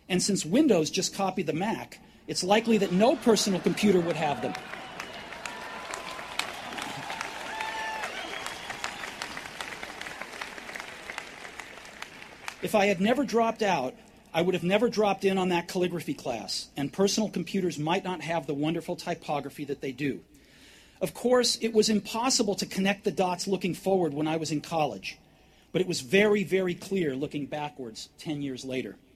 And since Windows just copied the Mac, it's likely that no personal computer would have them. If I had never dropped out, I would have never dropped in on that calligraphy class, and personal computers might not have the wonderful typography that they do. Of course, it was impossible to connect the dots looking forward when I was in college, but it was very, very clear looking backwards 10 years later.